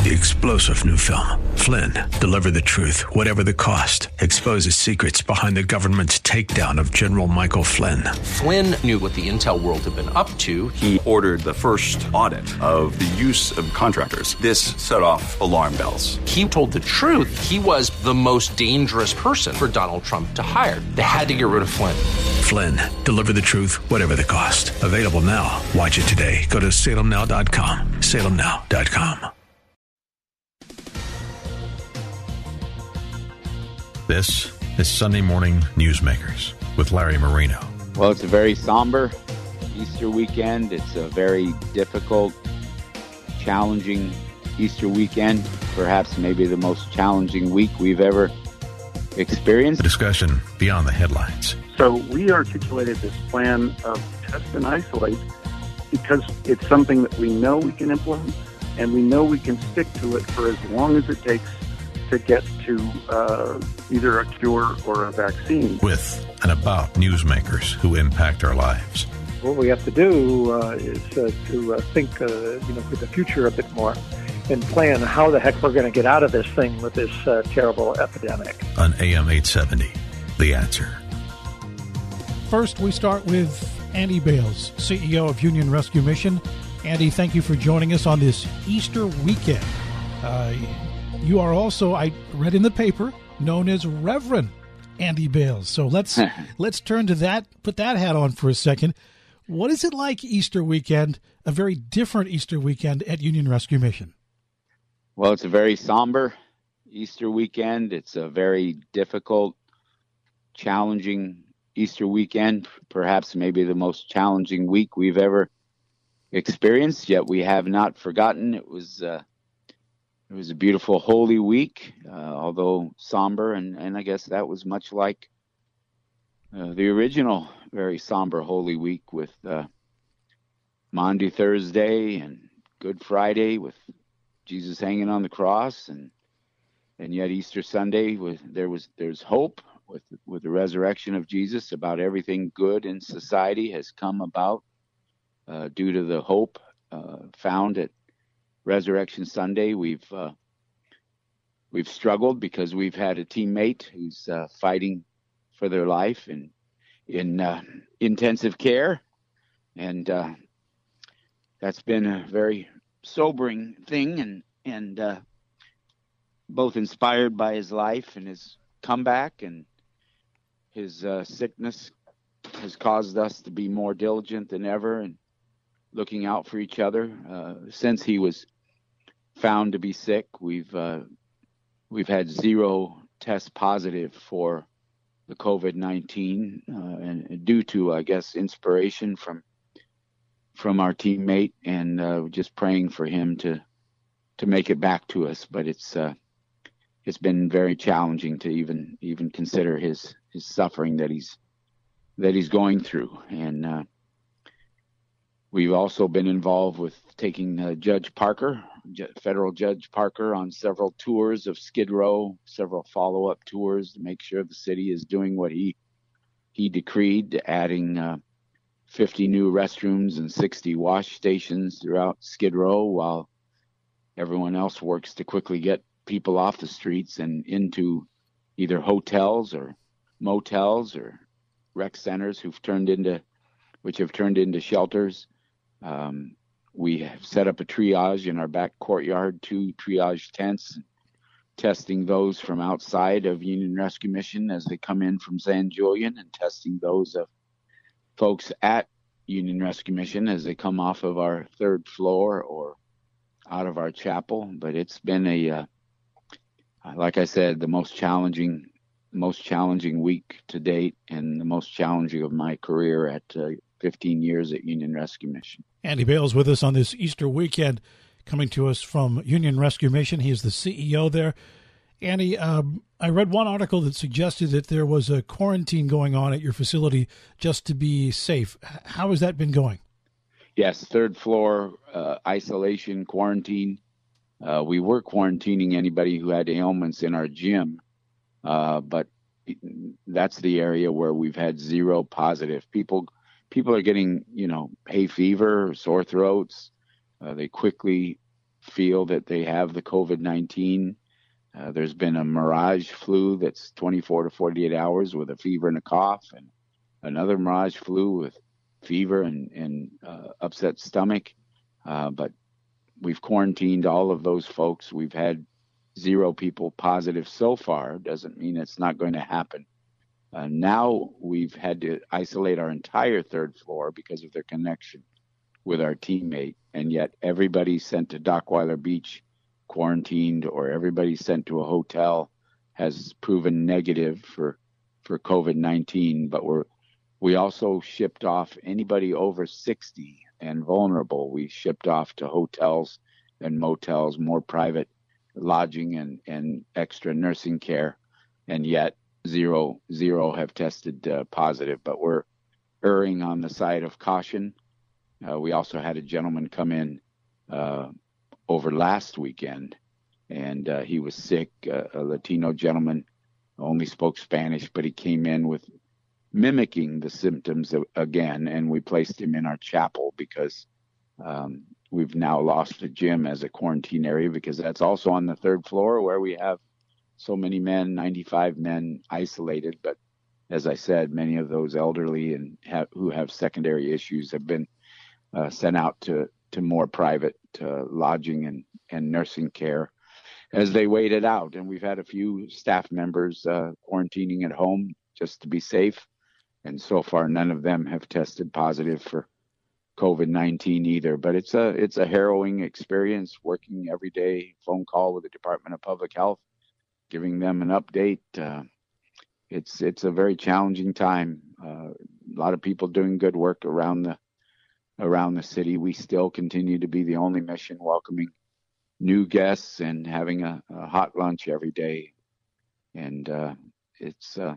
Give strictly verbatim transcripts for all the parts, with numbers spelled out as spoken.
The explosive new film, Flynn, deliver the truth, whatever the cost, exposes secrets behind the government's takedown of General Michael Flynn. Flynn knew what the intel world had been up to. He ordered the first audit of the use of contractors. This set off alarm bells. He told the truth. He was the most dangerous person for Donald Trump to hire. They had to get rid of Flynn. Flynn, deliver the truth, whatever the cost. Available now. Watch it today. Go to salem now dot com. salem now dot com. This is Sunday Morning Newsmakers with Larry Marino. Well, it's a very somber Easter weekend. It's a very difficult, challenging Easter weekend. Perhaps maybe the most challenging week we've ever experienced. A discussion beyond the headlines. So we articulated this plan of test and isolate because it's something that we know we can implement and we know we can stick to it for as long as it takes to get to uh, either a cure or a vaccine. With and about newsmakers who impact our lives. What we have to do uh, is uh, to uh, think, uh, you know, for the future a bit more and plan how the heck we're going to get out of this thing with this uh, terrible epidemic. On A M eight seventy, The Answer. First, we start with Andy Bales, C E O of Union Rescue Mission. Andy, thank you for joining us on this Easter weekend. Uh, you are also, I read in the paper, known as Reverend Andy Bales. So let's let's turn to that, put that hat on for a second. What is it like Easter weekend, a very different Easter weekend at Union Rescue Mission? Well, it's a very somber Easter weekend. It's a very difficult, challenging Easter weekend, perhaps maybe the most challenging week we've ever experienced, yet we have not forgotten. It was uh, it was a beautiful Holy Week, uh, although somber, and, and I guess that was much like uh, the original very somber Holy Week with uh, Maundy Thursday and Good Friday with Jesus hanging on the cross, and and yet Easter Sunday with there was there's hope with with the resurrection of Jesus. About everything good in society has come about uh, due to the hope uh, found at Resurrection Sunday. We've uh, we've struggled because we've had a teammate who's uh, fighting for their life in in uh, intensive care, and uh, that's been a very sobering thing, and and uh, both inspired by his life and his comeback, and his uh, sickness has caused us to be more diligent than ever and looking out for each other. Uh, since he was found to be sick, we've uh, we've had zero tests positive for the COVID nineteen, uh, and due to, I guess, inspiration from from our teammate, and uh, just praying for him to to make it back to us. But it's uh, it's been very challenging to even even consider his his suffering that he's that he's going through. And uh, we've also been involved with taking uh, Judge Parker, J- federal Judge Parker, on several tours of Skid Row, several follow-up tours to make sure the city is doing what he he decreed, adding uh, fifty new restrooms and sixty wash stations throughout Skid Row, while everyone else works to quickly get people off the streets and into either hotels or motels or rec centers who've turned into, which have turned into shelters. Um, we have set up a triage in our back courtyard, two triage tents, testing those from outside of Union Rescue Mission as they come in from San Julian, and testing those of folks at Union Rescue Mission as they come off of our third floor or out of our chapel. But it's been a, uh, like I said, the most challenging, most challenging week to date, and the most challenging of my career at uh, fifteen years at Union Rescue Mission. Andy Bales with us on this Easter weekend, coming to us from Union Rescue Mission. He is the C E O there. Andy, um, I read one article that suggested that there was a quarantine going on at your facility just to be safe. How has that been going? Yes, third floor uh, isolation, quarantine. Uh, we were quarantining anybody who had ailments in our gym, uh, but that's the area where we've had zero positive. People people are getting, you know, hay fever, sore throats. Uh, they quickly feel that they have the COVID nineteen. Uh, there's been a mirage flu that's twenty-four to forty-eight hours with a fever and a cough, and another mirage flu with fever and, and uh, upset stomach. Uh, but we've quarantined all of those folks. We've had zero people positive so far. Doesn't mean it's not going to happen. Uh, now we've had to isolate our entire third floor because of their connection with our teammate, and yet everybody sent to Dockweiler Beach quarantined, or everybody sent to a hotel has proven negative for for COVID nineteen. But we're we also shipped off anybody over sixty and vulnerable. We shipped off to hotels and motels, more private lodging and and extra nursing care, and yet zero zero have tested uh, positive. But we're erring on the side of caution. Uh, we also had a gentleman come in uh, over last weekend, and uh, he was sick, uh, a Latino gentleman, only spoke Spanish, but he came in with mimicking the symptoms of, again, and we placed him in our chapel because um, we've now lost the gym as a quarantine area, because that's also on the third floor where we have so many men, ninety-five men isolated. But as I said, many of those elderly and have, who have secondary issues have been uh, sent out to, to more private uh, lodging and, and nursing care as they wait it out. And we've had a few staff members uh, quarantining at home just to be safe. And so far, none of them have tested positive for COVID nineteen either. But it's a it's a harrowing experience, working every day, phone call with the Department of Public Health, giving them an update. Uh, it's it's a very challenging time. Uh, a lot of people doing good work around the around the city. We still continue to be the only mission welcoming new guests and having a, a hot lunch every day. And uh, it's uh,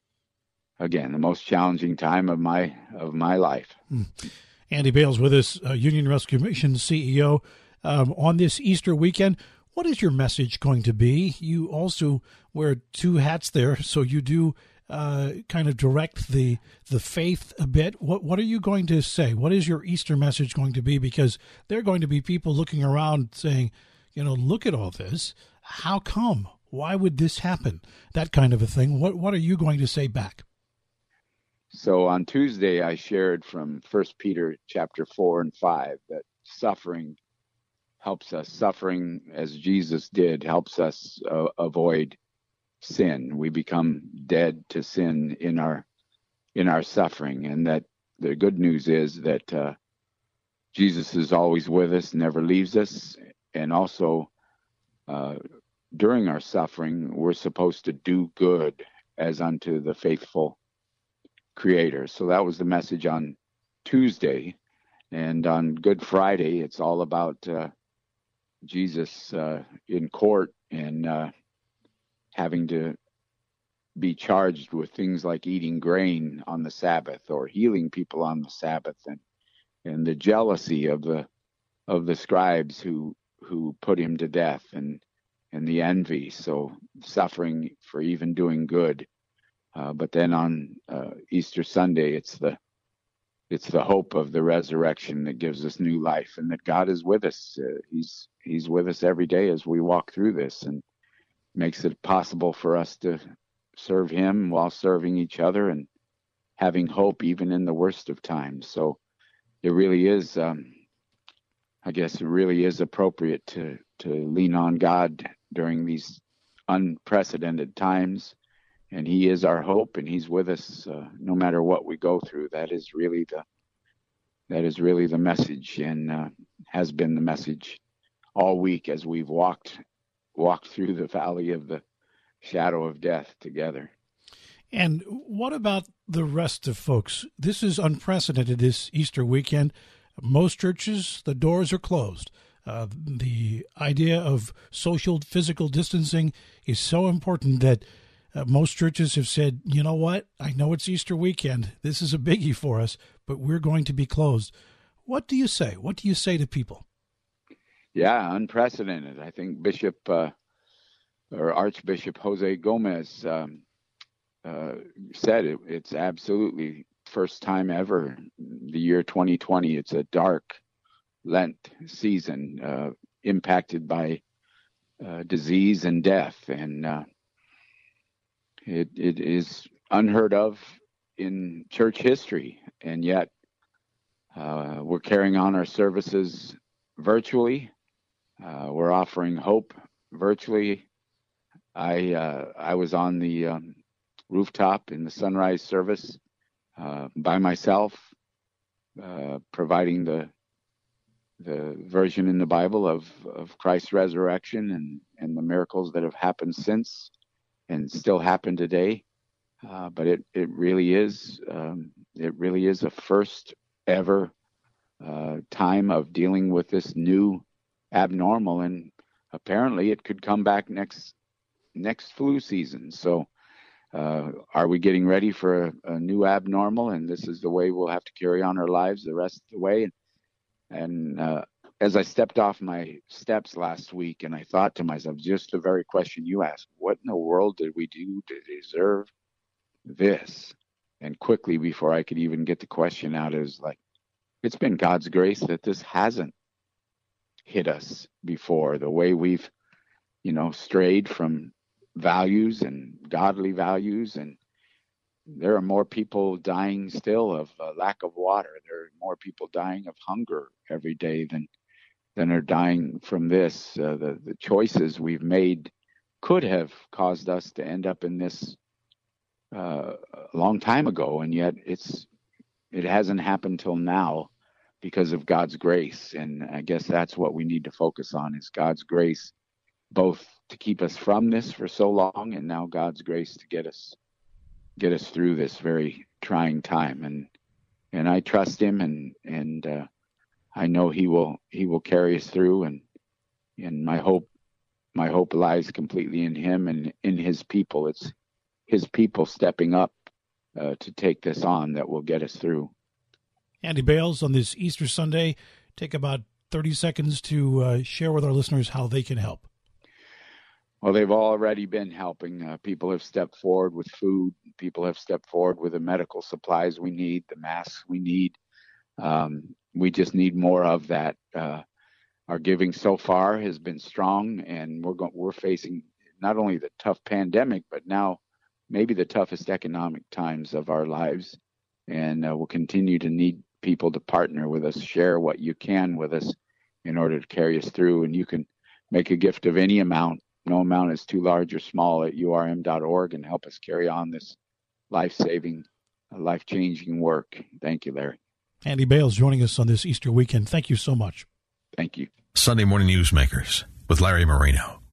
again the most challenging time of my of my life. Mm. Andy Bales with us, uh, Union Rescue Mission C E O. Um, on this Easter weekend, what is your message going to be? You also wear two hats there, so you do uh, kind of direct the the faith a bit. What what are you going to say? What is your Easter message going to be? Because there are going to be people looking around saying, you know, look at all this. How come? Why would this happen? That kind of a thing. What what are you going to say back? So on Tuesday, I shared from First Peter chapter four and five that suffering helps us. Suffering, as Jesus did, helps us uh, avoid sin. We become dead to sin in our in our suffering, and that the good news is that uh, Jesus is always with us, never leaves us, and also uh, during our suffering, we're supposed to do good as unto the faithful Creator. So that was the message on Tuesday. And on Good Friday, it's all about uh, Jesus uh, in court and uh, having to be charged with things like eating grain on the Sabbath or healing people on the Sabbath, and and the jealousy of the of the scribes who who put him to death, and and the envy. So suffering for even doing good. Uh, but then on uh, Easter Sunday, it's the it's the hope of the resurrection that gives us new life, and that God is with us. Uh, he's He's with us every day as we walk through this, and makes it possible for us to serve Him while serving each other and having hope even in the worst of times. So it really is, um, I guess, it really is appropriate to to lean on God during these unprecedented times. And He is our hope, and He's with us uh, no matter what we go through. That is really the that is really the message, and uh, has been the message all week as we've walked walked through the valley of the shadow of death together. And what about the rest of folks? This is unprecedented this Easter weekend. Most churches, the doors are closed. Uh, the idea of social physical distancing is so important that Uh, most churches have said, you know what, I know it's Easter weekend. This is a biggie for us, but we're going to be closed. What do you say? What do you say to people? Yeah, unprecedented. I think Bishop uh, or Archbishop Jose Gomez um, uh, said it. It's absolutely first time ever. The year twenty twenty, it's a dark Lent season uh, impacted by uh, disease and death. And uh, it it is unheard of in church history. And yet uh, we're carrying on our services virtually. Uh, we're offering hope virtually. I uh, I was on the um, rooftop in the sunrise service uh, by myself, uh, providing the the version in the Bible of, of Christ's resurrection and, and the miracles that have happened since and still happen today. Uh, but it, it really is um, it really is a first ever uh, time of dealing with this new abnormal, and apparently it could come back next next flu season. So uh, are we getting ready for a, a new abnormal? And this is the way we'll have to carry on our lives the rest of the way. And, and uh, as I stepped off my steps last week, and I thought to myself, just the very question you asked, what in the world did we do to deserve this? And quickly, before I could even get the question out, it was like, it's been God's grace that this hasn't hit us before, the way we've, you know, strayed from values and godly values. And there are more people dying still of uh, lack of water. There are more people dying of hunger every day than than are dying from this. Uh, the, the choices we've made could have caused us to end up in this uh, a long time ago, and yet it's it hasn't happened till now because of God's grace. And I guess that's what we need to focus on, is God's grace, both to keep us from this for so long, and now God's grace to get us get us through this very trying time. And and I trust him, and and uh, I know he will he will carry us through, and and my hope my hope lies completely in him and in his people. It's his people stepping up uh, to take this on that will get us through. Andy Bales, on this Easter Sunday, take about thirty seconds to uh, share with our listeners how they can help. Well, they've already been helping. Uh, people have stepped forward with food. People have stepped forward with the medical supplies we need, the masks we need. Um, we just need more of that. Uh, our giving so far has been strong, and we're go- we're facing not only the tough pandemic, but now maybe the toughest economic times of our lives. And uh, we'll continue to need people to partner with us, share what you can with us in order to carry us through. And you can make a gift of any amount. No amount is too large or small at U R M dot org, and help us carry on this life-saving, life-changing work. Thank you, Larry. Andy Bales joining us on this Easter weekend. Thank you so much. Thank you. Sunday Morning Newsmakers with Larry Marino.